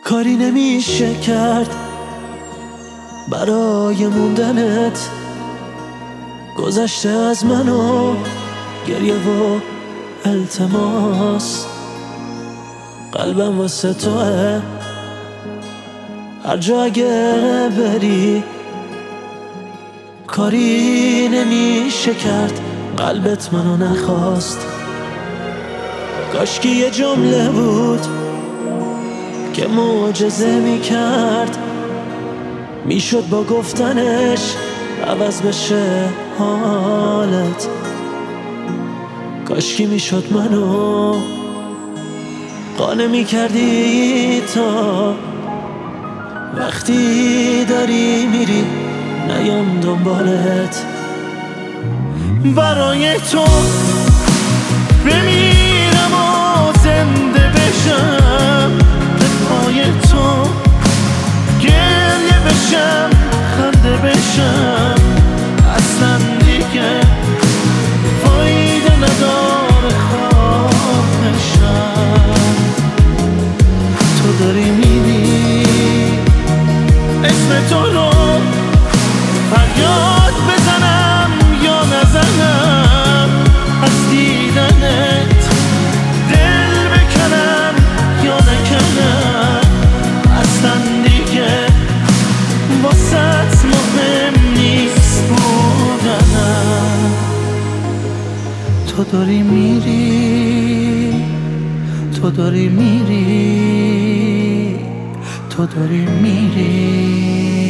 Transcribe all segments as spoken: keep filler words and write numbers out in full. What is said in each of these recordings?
کاری نمیشه کرد برای موندنت، گذشته از من و گریه و التماس. قلبم واسه توه، هر جا اگه بری کاری نمیشه کرد، قلبت منو نخواست. کاشکی یه جمله بود که معجزه میکرد، میشد با گفتنش عوض بشه حالت. کاشکی میشد منو قانع میکردی تا وقتی داری میری نیام دنبالت. برای تو بمیرم و زنده بشم، به پای تو گریه بشم خنده بشم. اصلا دیگه فایده نداره خواهشم. تو داری میری اسم تو رو فریاد بزنم یا نزنم، از دیدنت دل بکنم یا نکنم. اصلا دیگه واسط مهم نیست بودنم. تو داری میری، تو داری میری، تو داری میری.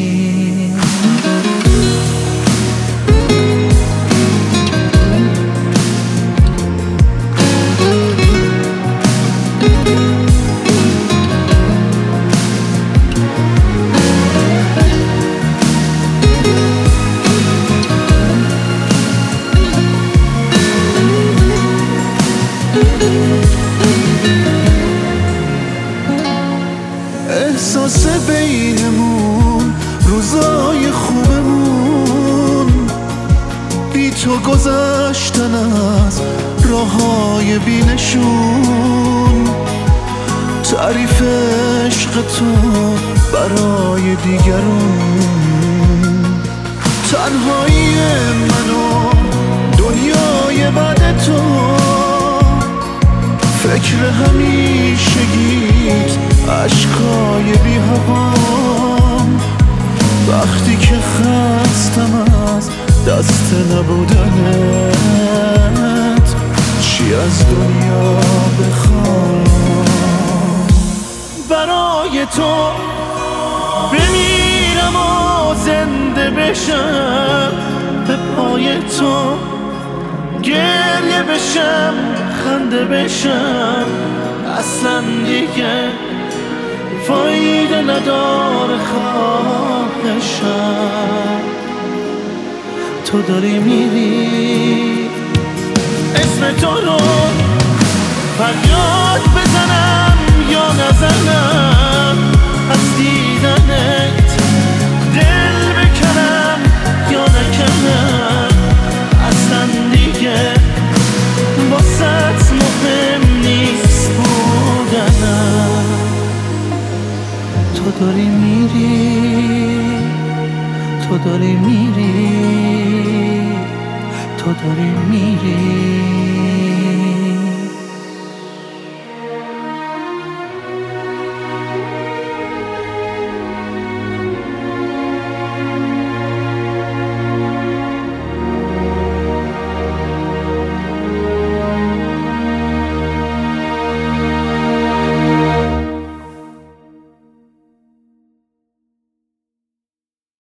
احساس بینمون روزای خوبمون، بی تو گذشتن از راههای بینشون. تعریف عشق تو برای دیگرون، تنهایی منو دنیای بعد تو. فکر همیشگیت عشقای بی هوام، وقتی که خستم از دست نبودنت چی از دنیا بخوام. برای تو بمیرم و زنده بشم، به پای تو گریه بشم خنده بشم. اصلا دیگه فایده نداره خواهشم. تو داری میری اسم تو رو فریاد بزنم یا نزنم، از دیدنت دل بکنم یا نکنم. اصلا دیگه واسط مهم نیست بودنم. تو داری میری، تو داری میری، تو داری میری.